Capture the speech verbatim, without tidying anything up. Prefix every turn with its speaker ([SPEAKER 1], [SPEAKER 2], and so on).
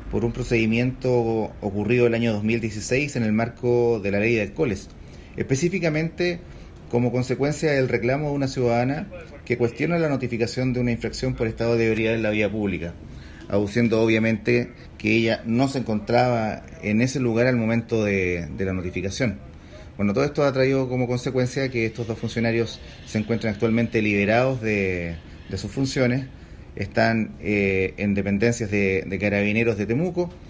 [SPEAKER 1] por un procedimiento ocurrido el año dos mil dieciséis en el marco de la ley de alcoholes, específicamente como consecuencia del reclamo de una ciudadana que cuestiona la notificación de una infracción por estado de ebriedad en la vía pública, aduciendo obviamente que ella no se encontraba en ese lugar al momento de, de la notificación. Bueno, todo esto ha traído como consecuencia que estos dos funcionarios se encuentran actualmente liberados de, de sus funciones, están eh, en dependencias de, de Carabineros de Temuco